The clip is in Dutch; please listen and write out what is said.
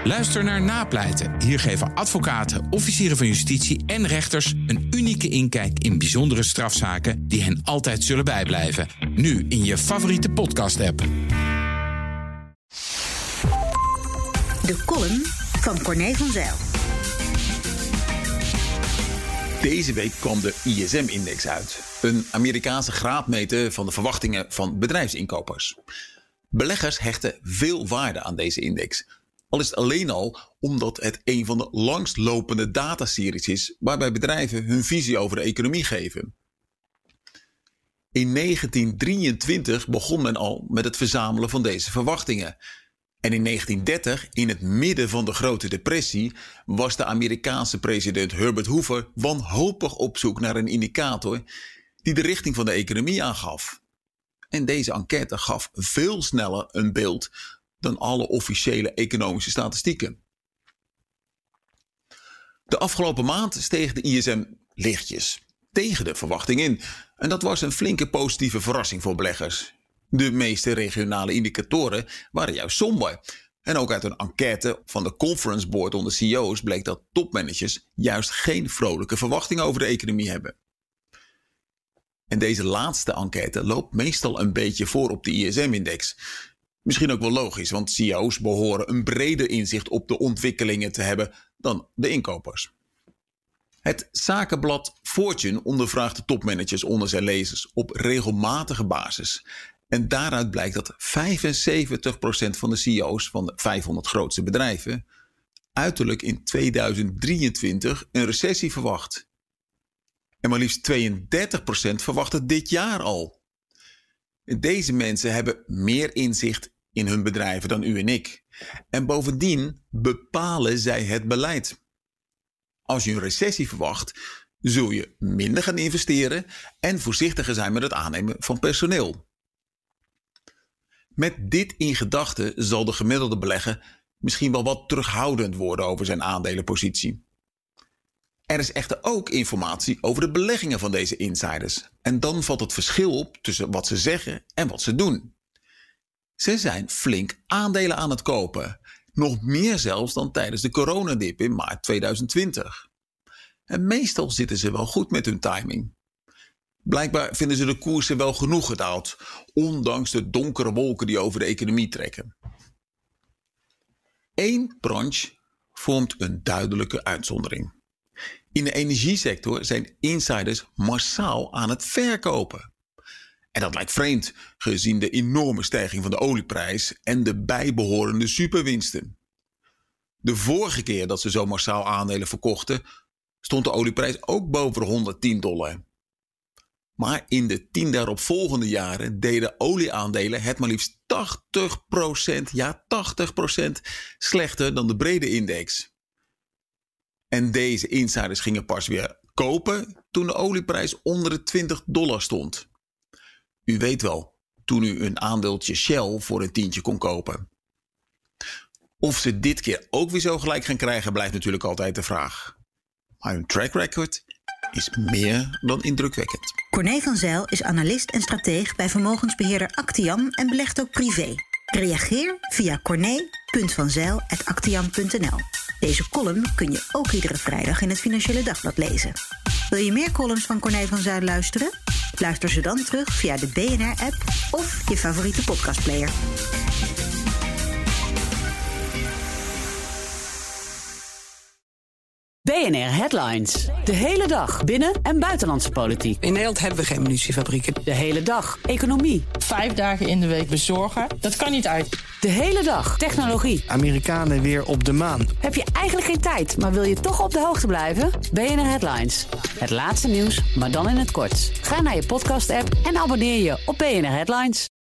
Luister naar Napleiten. Hier geven advocaten, officieren van justitie en rechters een unieke inkijk in bijzondere strafzaken die hen altijd zullen bijblijven. Nu in je favoriete podcast-app. De column van Corné van Zijl. Deze week kwam de ISM-index uit. Een Amerikaanse graadmeter van de verwachtingen van bedrijfsinkopers. Beleggers hechten veel waarde aan deze index. Al is het alleen al omdat het een van de langstlopende dataseries is waarbij bedrijven hun visie over de economie geven. In 1923 begon men al met het verzamelen van deze verwachtingen. En in 1930, in het midden van de Grote Depressie, was de Amerikaanse president Herbert Hoover wanhopig op zoek naar een indicator die de richting van de economie aangaf. En deze enquête gaf veel sneller een beeld dan alle officiële economische statistieken. De afgelopen maand steeg de ISM lichtjes tegen de verwachting in. En dat was een flinke positieve verrassing voor beleggers. De meeste regionale indicatoren waren juist somber. En ook uit een enquête van de Conference Board onder CEO's bleek dat topmanagers juist geen vrolijke verwachtingen over de economie hebben. En deze laatste enquête loopt meestal een beetje voor op de ISM-index. Misschien ook wel logisch, want CEO's behoren een breder inzicht op de ontwikkelingen te hebben dan de inkopers. Het zakenblad Fortune ondervraagt de topmanagers onder zijn lezers op regelmatige basis. En daaruit blijkt dat 75% van de CEO's van de 500 grootste bedrijven uiterlijk in 2023 een recessie verwacht. En maar liefst 32% verwacht het dit jaar al. Deze mensen hebben meer inzicht in hun bedrijven dan u en ik. En bovendien bepalen zij het beleid. Als je een recessie verwacht, zul je minder gaan investeren en voorzichtiger zijn met het aannemen van personeel. Met dit in gedachten zal de gemiddelde belegger misschien wel wat terughoudend worden over zijn aandelenpositie. Er is echter ook informatie over de beleggingen van deze insiders. En dan valt het verschil op tussen wat ze zeggen en wat ze doen. Ze zijn flink aandelen aan het kopen. Nog meer zelfs dan tijdens de coronadip in maart 2020. En meestal zitten ze wel goed met hun timing. Blijkbaar vinden ze de koersen wel genoeg gedaald, ondanks de donkere wolken die over de economie trekken. Eén branche vormt een duidelijke uitzondering. In de energiesector zijn insiders massaal aan het verkopen. En dat lijkt vreemd, gezien de enorme stijging van de olieprijs en de bijbehorende superwinsten. De vorige keer dat ze zo massaal aandelen verkochten, stond de olieprijs ook boven $110. Maar in de 10 daaropvolgende jaren deden olieaandelen het maar liefst 80% slechter dan de brede index. En deze insiders gingen pas weer kopen toen de olieprijs onder de $20 stond. U weet wel, toen u een aandeeltje Shell voor een tientje kon kopen. Of ze dit keer ook weer zo gelijk gaan krijgen, blijft natuurlijk altijd de vraag. Maar hun track record is meer dan indrukwekkend. Corné van Zijl is analist en strateeg bij vermogensbeheerder Actiam en belegt ook privé. Reageer via corné.vanzijl@actiam.nl. Deze column kun je ook iedere vrijdag in het Financiële Dagblad lezen. Wil je meer columns van Corné van Zijl luisteren? Luister ze dan terug via de BNR-app of je favoriete podcastplayer. BNR Headlines. De hele dag binnen- en buitenlandse politiek. In Nederland hebben we geen munitiefabrieken. De hele dag economie. 5 dagen in de week bezorgen, dat kan niet uit. De hele dag technologie. Amerikanen weer op de maan. Heb je eigenlijk geen tijd, maar wil je toch op de hoogte blijven? BNR Headlines. Het laatste nieuws, maar dan in het kort. Ga naar je podcast-app en abonneer je op BNR Headlines.